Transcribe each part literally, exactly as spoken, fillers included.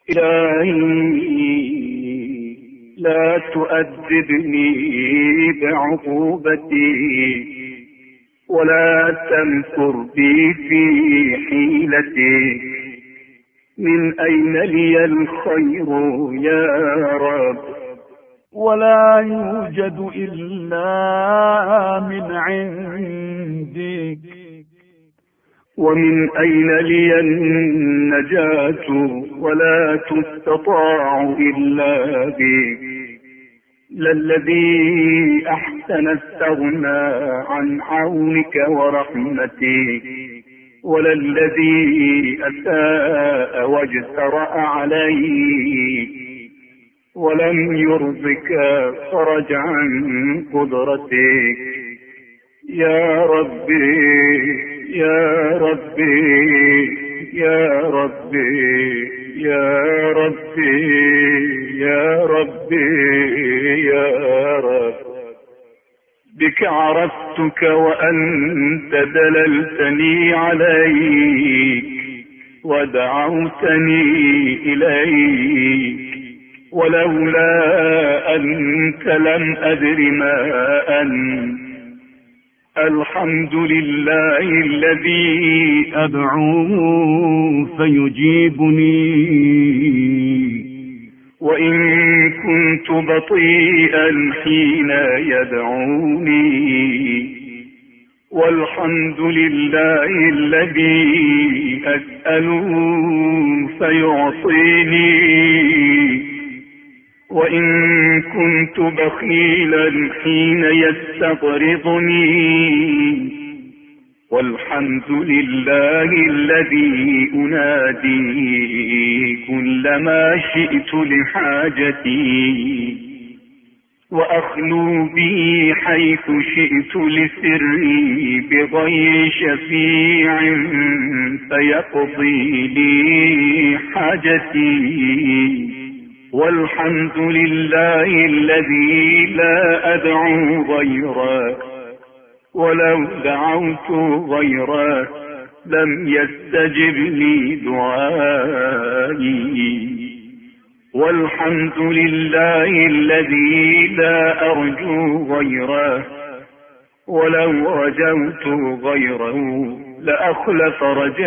إلهي لا تؤدبني بعقوبتي ولا تمكر بي في حيلتي. من أين لي الخير يا رب؟ ولا يوجد إلا من عندك. ومن أين لي النجاة ولا تستطاع إلا بك؟ للذي أحسن استغنى عن عونك ورحمتك، وللذي أساء واجترأ عليك ولم يرضك فرج عن قدرتك. يا ربي يا ربي يا ربي يا ربي يا ربي يا رب، بك عرفتك وأنت دللتني عليك ودعوتني إليك، ولولا أنت لم أدر ما أنت. الحمد لله الذي أدعوه فيجيبني، وإن كنت بطيئا حين يدعوني. والحمد لله الذي أسأله فيعطيني، وإن كنت بخيلا حين يستقرضني. والحمد لله الذي أنادي كلما شئت لحاجتي، وأخلو به حيث شئت لسري بغير شفيع فيقضي لي حاجتي. والحمد لله الذي لا أدعو غيره، ولو دعوت غيره لم يستجب لي دعائي. والحمد لله الذي لا أرجو غيره، ولو رجوت غيره لأخلف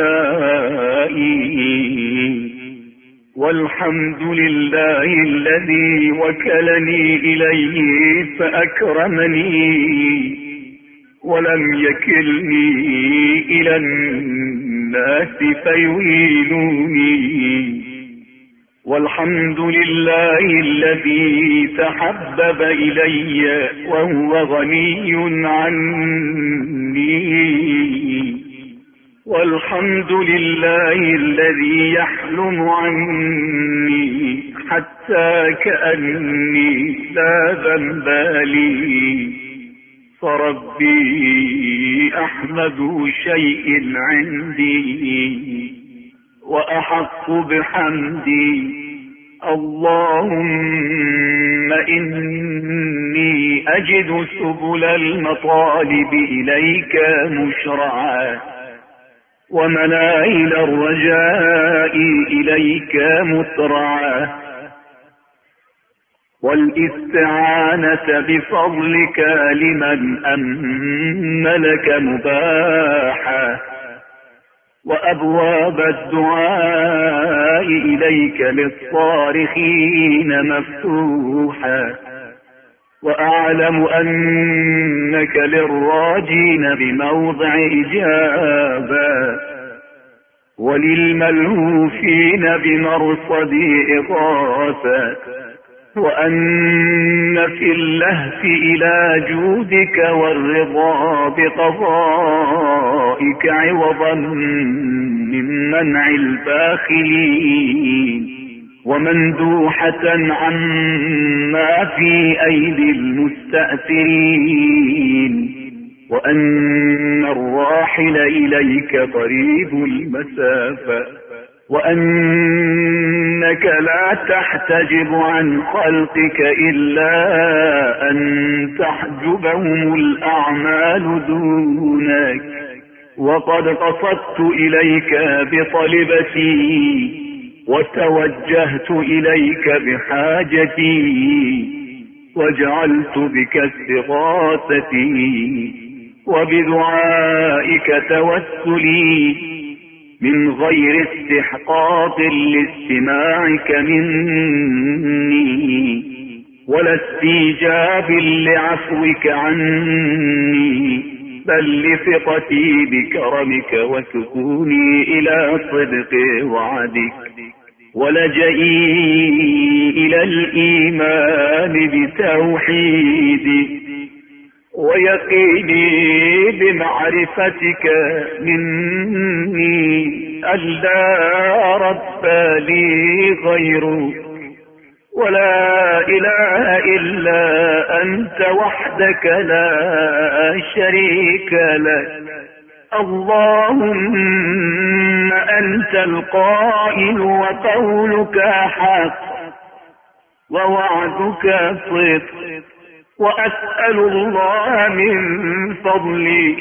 رجائي. والحمد لله الذي وكلني إليه فأكرمني، ولم يكلني إلى الناس فيهينوني. والحمد لله الذي تحبب إلي وهو غني عني. والحمد لله الذي يحلم عني حتى كأني لا ذنب لي. فربي أحمد شيء عندي وأحق بحمدي. اللهم إني أجد سبل المطالب إليك مشرعا، ومناهل الرجاء إليك مترعا، والاستعانة بفضلك لمن أملك مباحا، وأبواب الدعاء إليك للصارخين مفتوحا. وأعلم أنك للراجين بموضع إجابة، وللملهوفين بمرصد إغاثة، وأن في اللهف إلى جودك والرضا بقضائك عوضا من منع الباخلين، ومندوحة عما في أيدي المستأثرين، وأن الراحل إليك قريب المسافة، وأنك لا تحتجب عن خلقك إلا أن تحجبهم الأعمال دونك. وقد قصدت إليك بطلبتي وتوجهت إليك بحاجتي، وجعلت بك استغاثتي، وبدعائك توسلي، من غير استحقاق لاستماعك مني، ولا استيجاب لعفوك عني، بل لثقتي بكرمك وسكوني إلى صدق وعدك، ولجئي إلى الإيمان بتوحيدك، ويقيني بمعرفتك مني ألا رب لي غيرك، ولا إله إلا أنت وحدك لا شريك لك. اللهم أنت القائل وقولك حق ووعدك صدق، وأسأل الله من فضلي،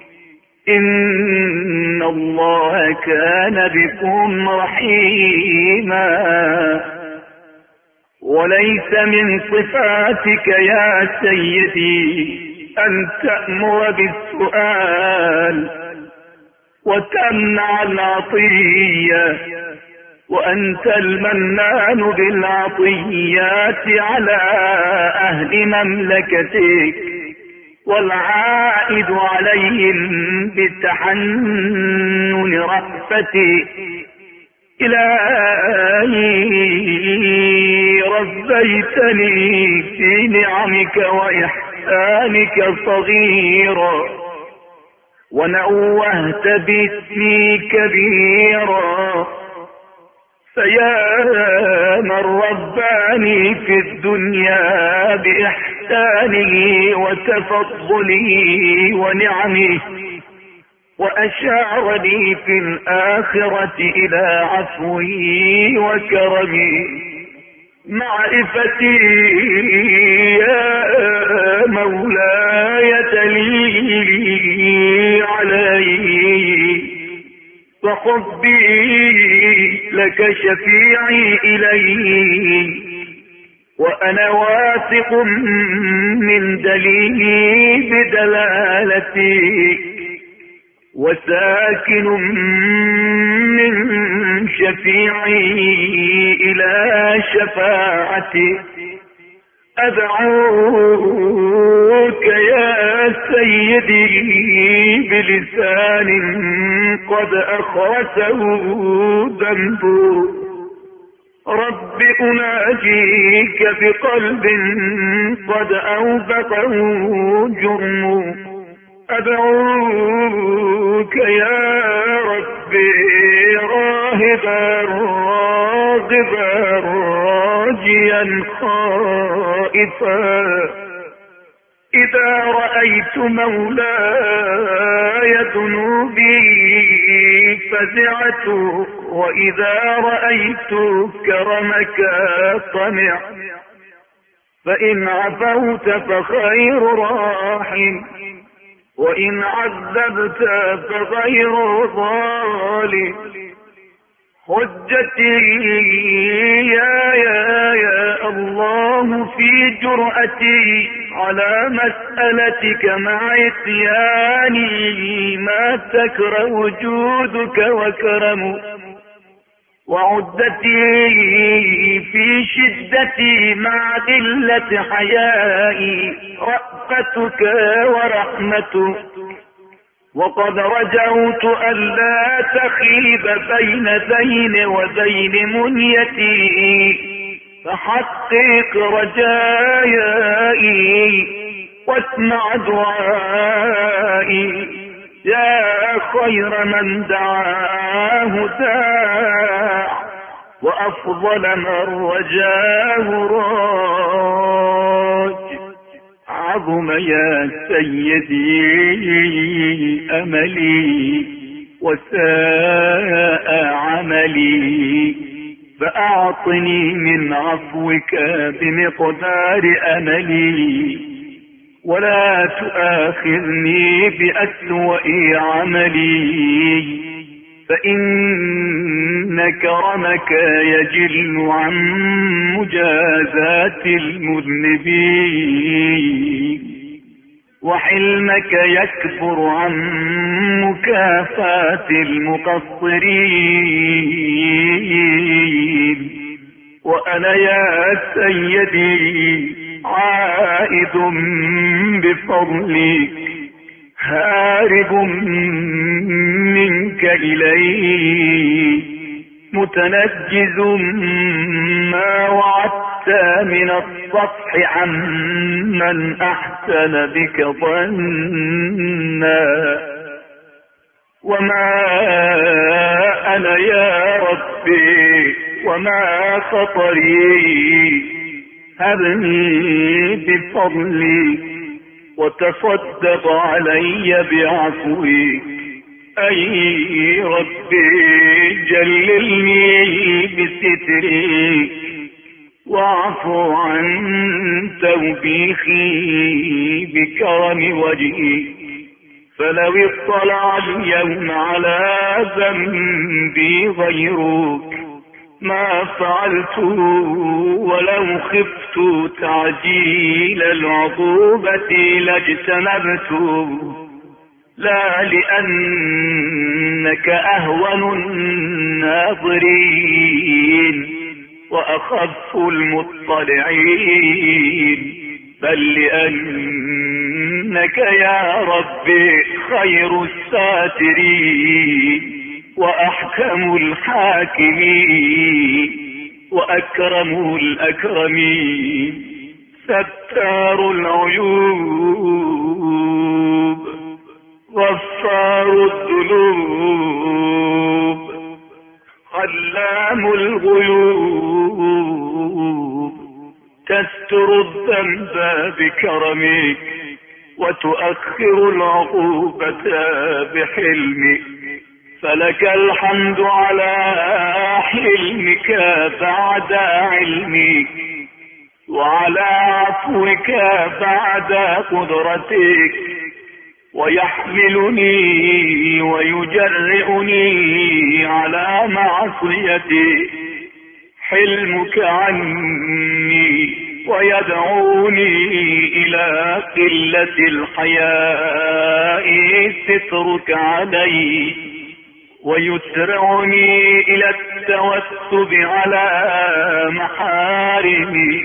إن الله كان بكم رحيما، وليس من صفاتك يا سيدي أن تأمر بالسؤال وتمنع العطية، وأنت المنان بالعطيات على أهل مملكتك، والعائد عليهم بتحنن رأفتك. إلهي ربيتني في نعمك وإحسانك صغيرا، ونوهت باسمي كبيرا، فيا من رباني في الدنيا بإحسانه وتفضله ونعمه، وأشارني في الآخرة إلى عفوه وكرمه، معرفتي يا مولاي دليلي عليه، وحبي لك شفيعي إليه، وأنا واثق من دليلي بدلالتي، وساكن من شفيعي إلى شفاعتي. أدعوك يا سيدي بلسان قد أخرسه ذنبه، رب أناجيك بقلب قد أوبقه جرمه. أدعوك يا ربي راهبا راغبا راجيا خائفا، إذا رأيت مولاي ذنوبي فزعت، وإذا رأيت كرمك طمع، فإن عفوت فخير راحم، وإن عذبت فغير ظالم. حجتي يا يا يا الله في جرأتي على مسألتك مع عصياني، ما تكره وجودك وكرمك، وعدتي في شدتي مع قلة حيائي، رأفتك ورحمتك. وقد رجوت ألا تخيب بين ذين وذين منيتي، فحقق رجائي واسمع دعائي، يا خير من دعاه داع، وأفضل من رجاه راج. عظم يا سيدي أملي وساء عملي، فأعطني من عفوك بمقدار أملي، ولا تؤاخذني بأسوأ عملي، فإن كرمك يجل عن مجازاة المذنبين، وحلمك يكبر عن مكافاة المقصرين. وأنا يا سيدي عائد بفضلك، هارب منك إليك، متنجز ما وعدت من الصفح عمن أحسن بك ظنا. وما أنا يا ربي وما خطري، هبني بفضلك وتصدق علي بعفوك. أي ربي جللني بسترك، واعفو عن توبيخي بكرم وجهك. فلو اطلع اليوم على ذنبي غيرك ما فعلت، ولو خفت تعجيل العقوبة لاجتنبت. لا لأنك أهون الناظرين وأخف المطلعين، بل لأنك يا ربي خير الساترين وأحكم الحاكمين وأكرم الأكرمين، ستار العيوب، غفار الذنوب، علام الغيوب، تستر الذنب بكرمك وتؤخر العقوبة بحلمك. فلك الحمد على حلمك بعد علمك، وعلى عفوك بعد قدرتك، ويحملني ويجرئني على معصيتك حلمك عني، ويدعوني إلى قلة الحياء سترك علي، ويسرعني إلى التوسب على محارمي.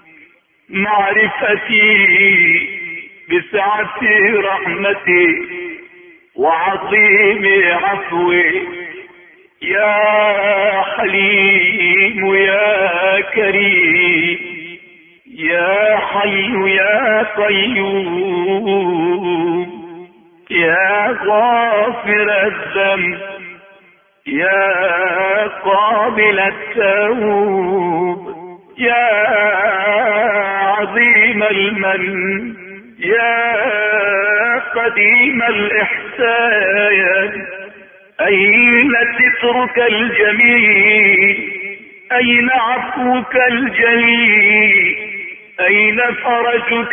معرفتي بسعة رحمتي وعظيم عفوي، يا حليم يا كريم يا حي يا قيوم، يا غافر الذنب يا قابل التوب، يا عظيم المن يا قديم الإحسان. أين سترك الجميل، أين عفوك الجليل، أين فرجك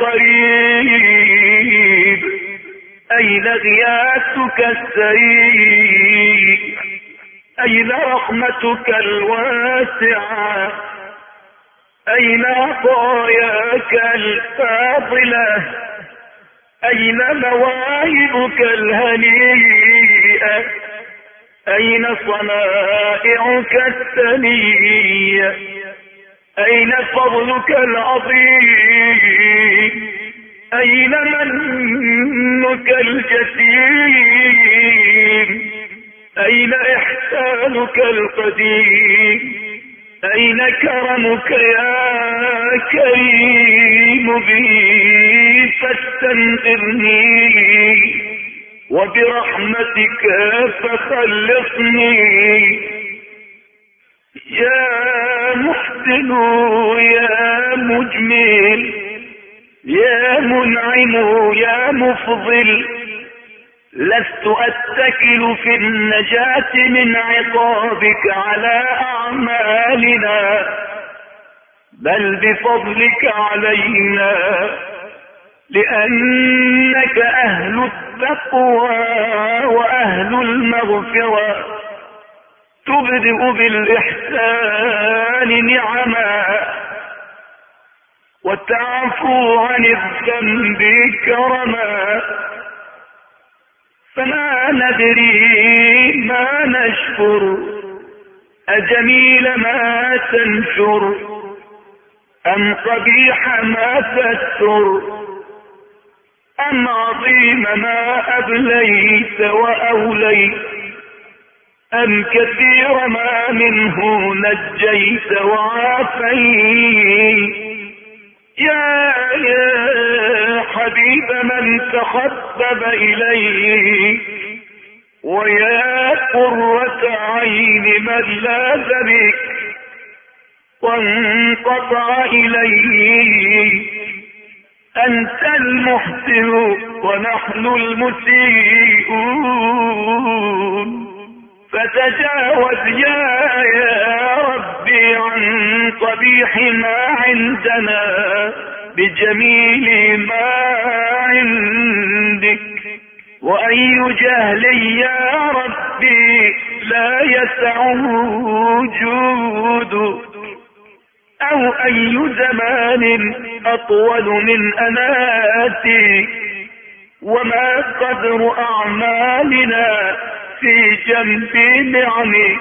القريب، أين غياثك السريع، أين رحمتك الواسعة، أين عطاياك الفاضلة، أين مواهبك الهنيئة، أين صنائعك الثنية، أين فضلك العظيم، أين منك الجسيم، أين إحسانك القديم، أين كرمك يا كريم بي فاستنقذني، وبرحمتك فخلصني. يا محسن يا مجمل يا منعم يا مفضل، لست أتكل في النجاة من عقابك على أعمالنا، بل بفضلك علينا، لأنك أهل التقوى وأهل المغفرة تبدئ بالإحسان نعما وتعفو عن الذنب كرما، فما ندري ما نشكر، أجميل ما تنشر أم قبيح ما تستر، أم عظيم ما أبليت وأوليت، أم كثير ما منه نجيت وعافيت. يا يا حبيب من تحبب إليه، ويا قرة عين من لاذ بك وانقطع إليه. أنت المحسن ونحن المسيئون، فتجاوز يا يا ربي عن قبيح ما عندنا بجميل ما عندك. وأي جهل يا ربي لا يسعه وجود، أو أي زمان أطول من أناتي، وما قدر أعمالنا في جنب نعمك،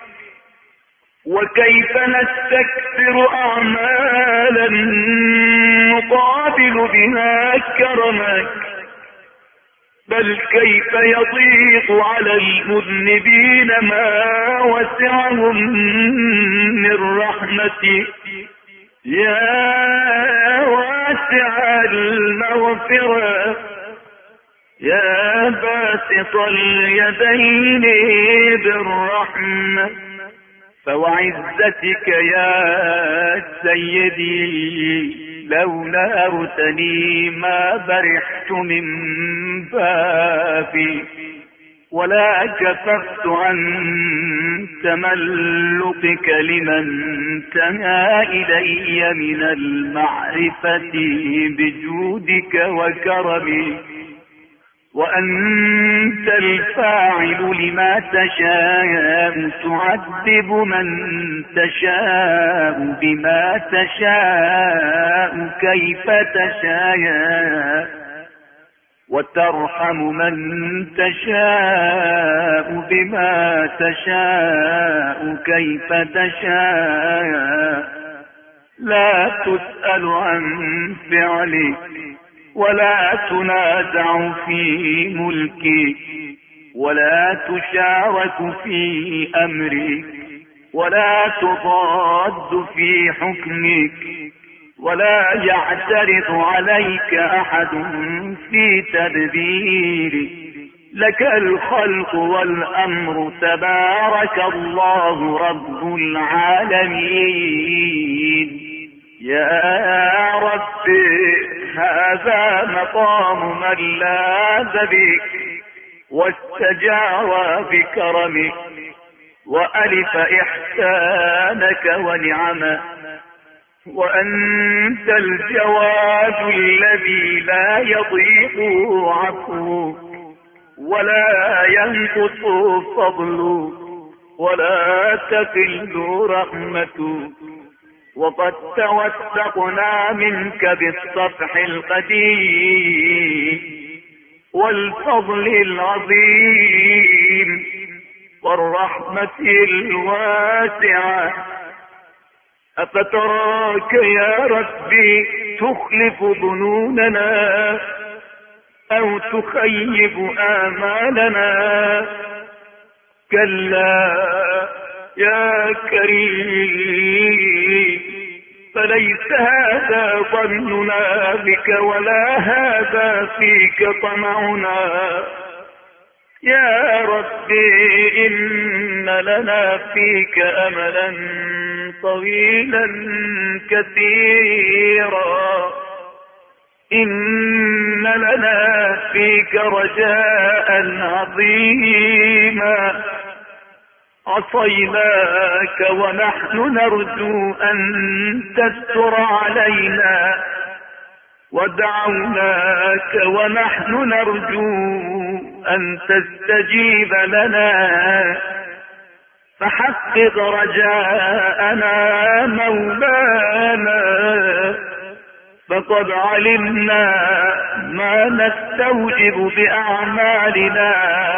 وكيف نستكثر أعمالا نقابل بها كرمك، بل كيف يضيق على المذنبين ما وسعهم من رحمتك. يا واسع المغفرة، يا باسط اليدين بالرحمة، فوعزتك يا سيدي لولا أرتني ما برحت من بابي، ولا كففت عن تملقك لمن انتهى إلي من المعرفة بجودك وكرمك. وأنت الفاعل لما تشاء، تعذب من تشاء بما تشاء كيف تشاء، وترحم من تشاء بما تشاء كيف تشاء. لا تسأل عن فعلك، ولا تنازع في ملكي، ولا تشارك في أمري، ولا تضاد في حكمك، ولا يعترض عليك أحد في تدبيري. لك الخلق والأمر، تبارك الله رب العالمين. يا رب هذا مقام من لاذ بك واستجار بكرمك، وألف إحسانك ونعمك، وأنت الجواد الذي لا يضيق عفوك ولا ينقص فضلك ولا تقل رحمتك. وقد توثقنا منك بالصفح القديم والفضل العظيم والرحمة الواسعة. أفتراك يا ربي تخلف ظنوننا أو تخيب آمالنا؟ كلا يا كريم، فليس هذا ظننا بك ولا هذا فيك طمعنا. يا ربي إن لنا فيك أملا طويلا كثيرا، إن لنا فيك رجاء عظيما. عصيناك ونحن نرجو أن تستر علينا ودعوناك ونحن نرجو أن تستجيب لنا، فحقق رجاءنا مولانا، فقد علمنا ما نستوجب بأعمالنا،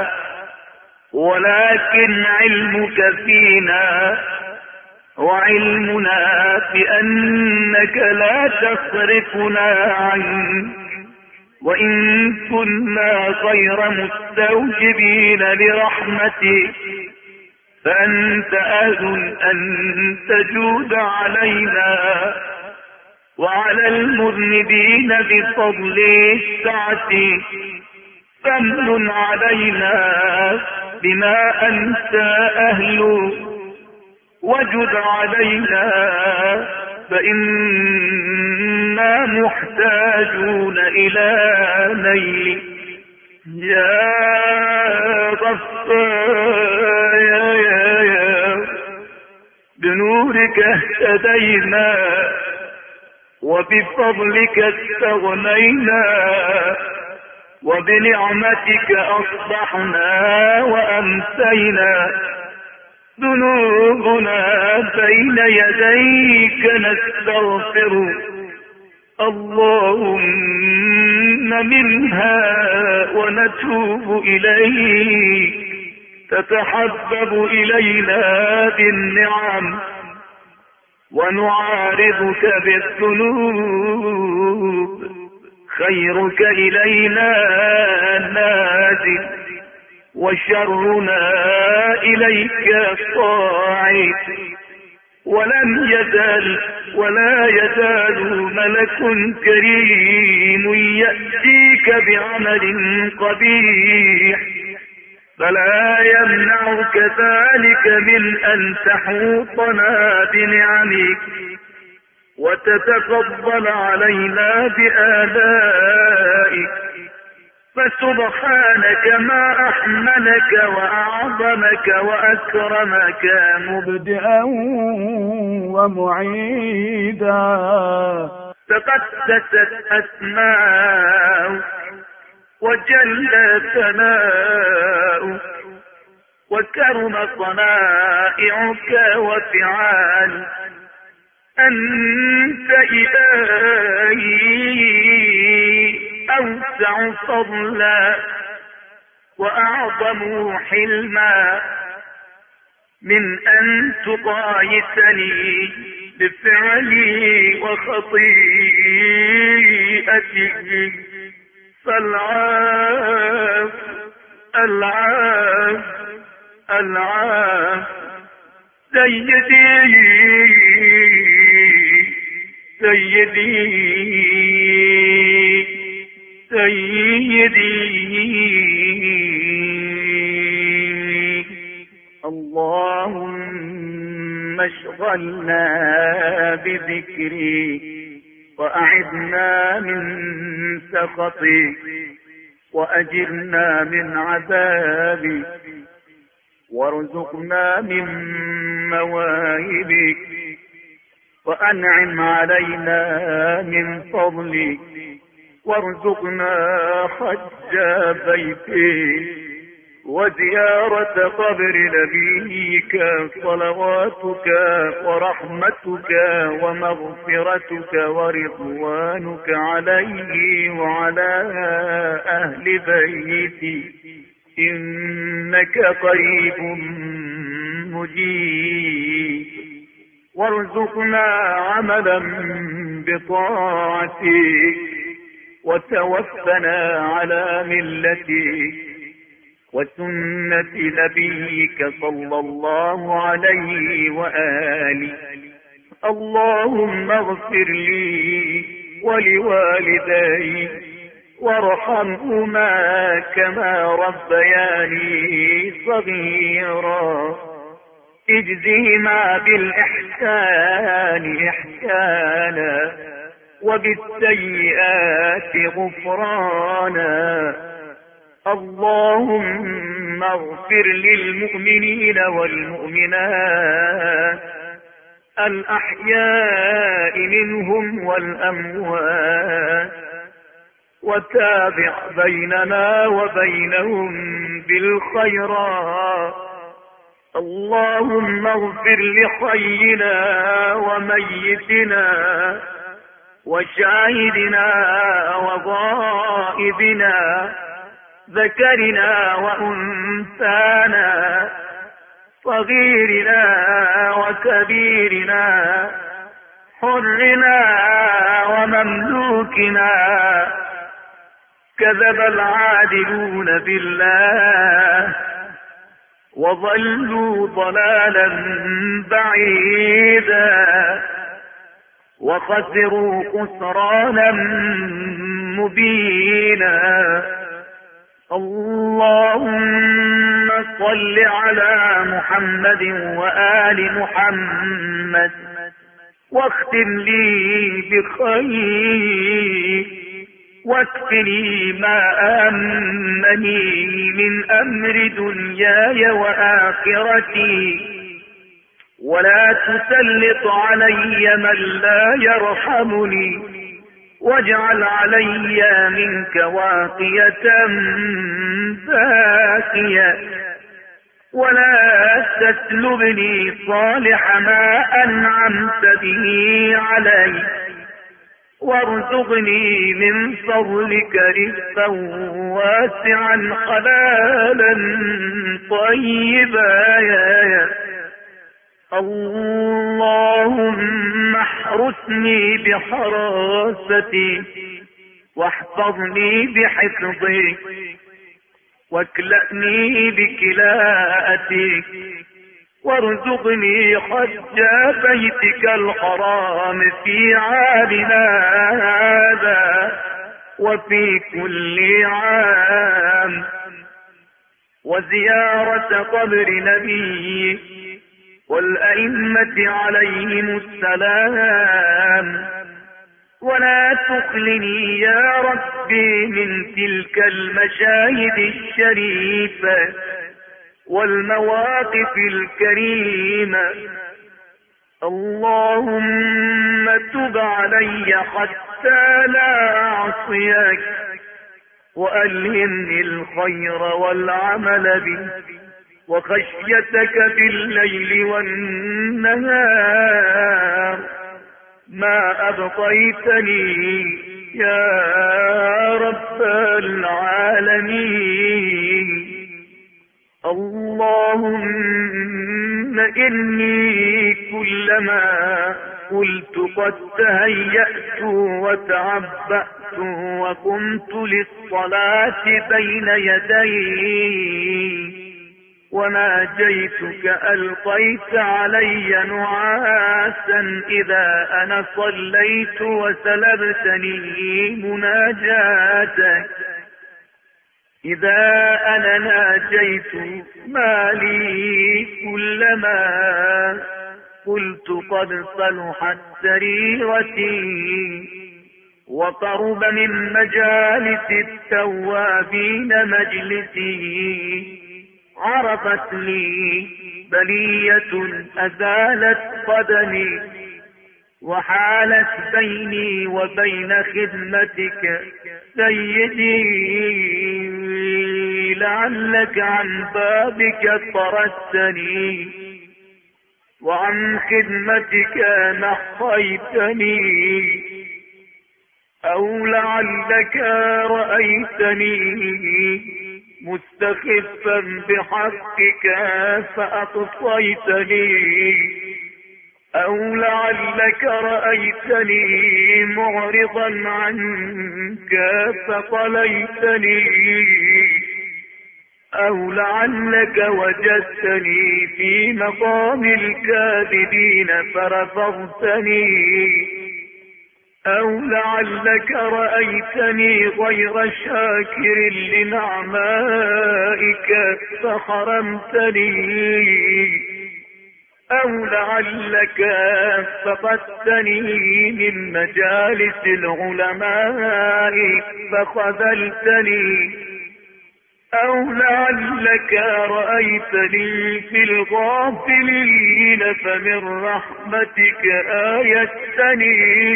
ولكن علمك فينا وعلمنا بأنك لا تصرفنا عنك، وإن كنا غير مستوجبين لرحمتك فأنت أهل أن تجود علينا وعلى المذنبين بفضل السعة، فامن علينا بما أنت أهل، وجد علينا فإنا محتاجون إلى نيل. يا غفار يا يا يا بنورك اهتدينا وبفضلك استغنينا، وبنعمتك أصبحنا وأمسينا، ذنوبنا بين يديك نستغفر، اللهم منها ونتوب إليك، تتحبب إلينا بالنعم ونعارضك بالذنوب، خيرك إلينا نازل وشرنا إليك صاعد، ولم يزل ولا يزال ملك كريم يأتيك بعمل قبيح، فلا يمنعك ذلك من أن تحوطنا بنعمك وتتفضل علينا بآلائك، فسبحانك ما أحملك وأعظمك وأكرمك مبدئا ومعيدا، تقدست أسماؤك وجل ثناؤك وكرم صنائعك وفعالك، أنت إلهي أوسع فضلا وأعظم حلما من أن تقايسني بفعلي وخطيئتي، فالعاف العاف العاف سيدي سيدي سيدي. اللهم اشغلنا بذكري وأعذنا من سخطي، وأجرنا من عذابي، وارزقنا من مواهبك، وأنعم علينا من فضلك، وارزقنا حج بيتك وزيارة قبر نبيك، صلواتك ورحمتك ومغفرتك ورضوانك عليه وعلى أهل بيتي، إنك قريب مجيب. وارزقنا عملا بطاعتك، وتوفنا على ملتك وسنة نبيك صلى الله عليه وآله. اللهم اغفر لي ولوالدي وارحمهما كما ربياني صغيرا، اجزهما بالإحسان إحسانا وبالسيئات غفرانا. اللهم اغفر للمؤمنين والمؤمنات الأحياء منهم والأموات، وتابع بيننا وبينهم بالخيرات. اللهم اغفر لحينا وميتنا وشاهدنا وغائبنا، ذكرنا وأنثانا، صغيرنا وكبيرنا، حرنا ومملوكنا. كذب العادلون بالله وضلوا ضلالا بعيدا، وخسروا خسرانا مبينا. اللهم صل على محمد وآل محمد، واختم لي بخير، واكفني ما أهمني من أمر دنياي وآخرتي، ولا تسلط علي من لا يرحمني، واجعل علي منك واقية باكية، ولا تسلبني صالح ما أنعمت به علي، وارزقني من فضلك رزقا واسعا حلالا طيبا. يا اللهم احرسني بحراستي، واحفظني بحفظك، واكلأني بكلاءتك، وارزقني حج بيتك الحرام في عامنا هذا وفي كل عام، وزيارة قبر نبيك والأئمة عليهم السلام. ولا تخلني يا ربي من تلك المشاهد الشريفة والمواقف الكريمة. اللهم تب علي حتى لا أعصيك، وألهمني الخير والعمل به وخشيتك بالليل والنهار ما أبقيتني يا رب العالمين. اللهم إني كلما قلت قد تهيأت وتعبأت وقمت للصلاة بين يديك وناجيتك ألقيت علي نعاسا إذا أنا صليت وسلبتني مناجاتك. إذا أنا ناجيت مالي كلما قلت قد صلحت سريرتي، وقرب من مجالس التوابين مجلسي. عرفت لي بلية أزالت قدمي، وحالت بيني وبين خدمتك سيدي، لعلك عن بابك طردتني وعن خدمتك نحيتني، أو لعلك رأيتني مستخفا بحقك فأقصيتني، أو لعلك رأيتني معرضا عنك فطليتني، أو لعلك وجدتني في مقام الكاذبين فرفضتني، أو لعلك رأيتني غير شاكر لنعمائك فحرمتني، أو لعلك فقدتني من مجالس العلماء فخذلتني، أو لعلك رأيتني في الغافلين فمن رحمتك آيتني،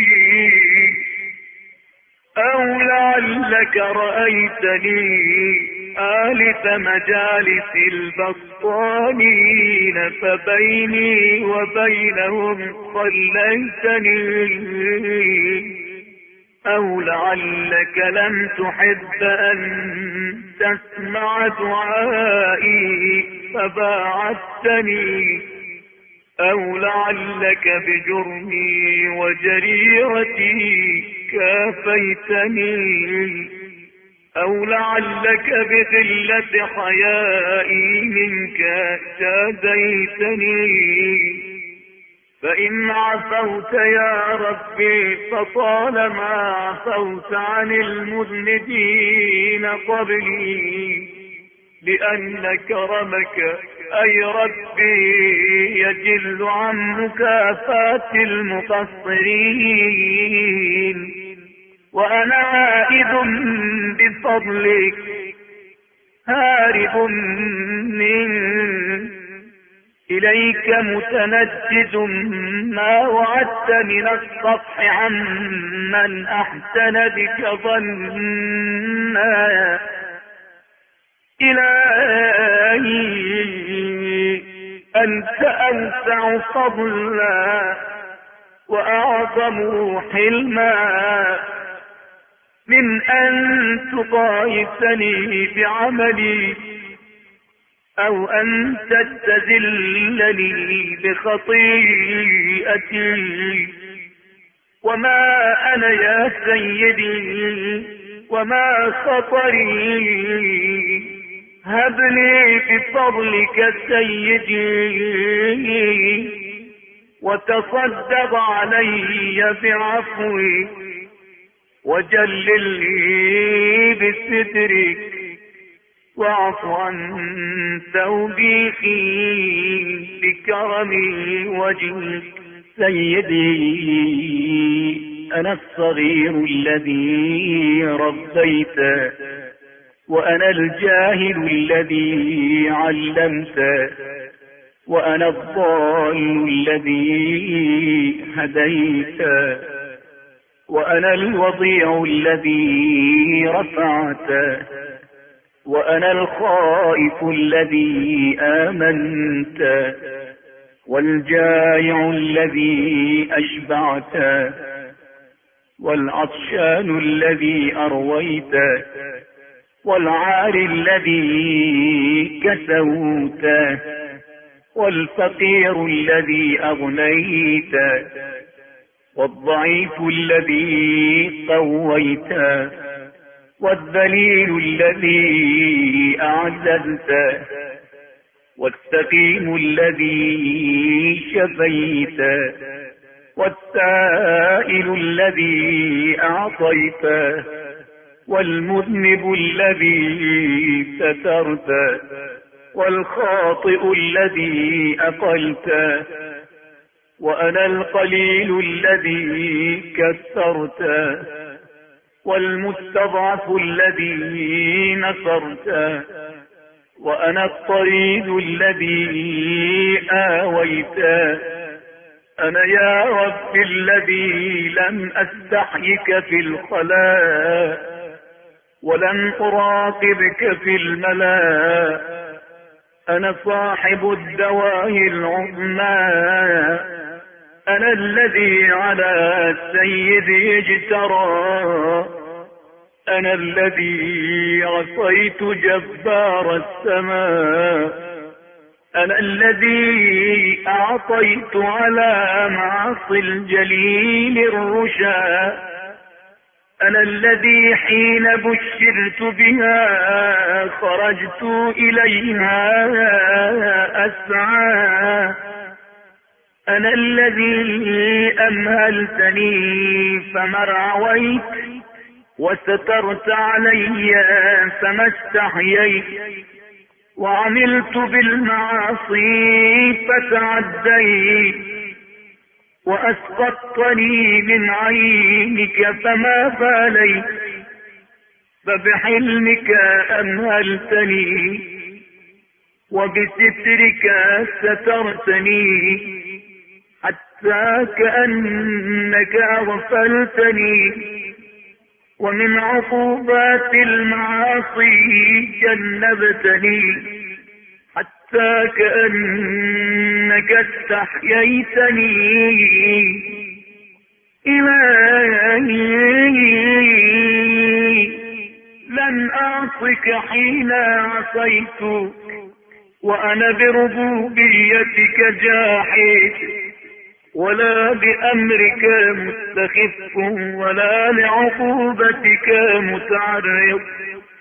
أو لعلك رأيتني آلف مجالس البطانين فبيني وبينهم خليتني، أو لعلك لم تحب أن تسمع دعائي فباعدتني، أو لعلك بجرمي وجريرتي كافيتني، أو لعلك بقلة حيائي منك جازيتني. فإن عفوت يا ربي فطالما عفوت عن المذنبين قبلي، لأن كرمك أي ربي يجل عن مكافاة المقصرين، وأنا عائد بفضلك هارب منك إليك متنجز ما وعدت من الصفح عمن أحسن بك ظنا. إلهي أنت أوسع فضلا وأعظم حلما من أن تقايسني بعملي، أو أن تستذلني بخطيئتي. وما أنا يا سيدي وما خطري، هب لي بفضلك سيدي وتصدق علي بعفوك، وجلل لي بسترك، واعف عن توبيخي بكرم وجهك. سيدي أنا الصغير الذي ربيت، وأنا الجاهل الذي علمت، وأنا الضال الذي هديت، وأنا الوضيع الذي رفعت، وأنا الخائف الذي آمنت، والجائع الذي أشبعت، والعطشان الذي أرويت، والعار الذي كسوت، والفقير الذي أغنيت، والضعيف الذي قويت، والذليل الذي أعززت، والسقيم الذي شفيت، والسائل الذي أعطيت، والمذنب الذي سترت، والخاطئ الذي أقلت، وأنا القليل الذي كثرت، والمستضعف الذي نصرت، وأنا الطريد الذي آويت. أنا يا رب الذي لم أستحيك في الخلاء، ولم أراقبك في الملاء. أنا صاحب الدواهي العظمى، أنا الذي على سيدي اجترى، أنا الذي عصيت جبار السماء، أنا الذي أعطيت على معاصي الجليل الرشا، أنا الذي حين بشرت بها خرجت إليها أسعى، أنا الذي أمهلتني فما رعويت، وسترت علي فما استحييت، وعملت بالمعاصي فتعديت، وأسقطتني من عينك فما باليت. فبحلمك أمهلتني وبسترك سترتني حتى كأنك أغفلتني ومن عقوبات المعاصي جنبتني حتى كأنك استحييتني. إلهي لن أعصك حين عصيت وأنا بربوبيتك جاحد ولا بأمرك مستخف ولا لعقوبتك متعرض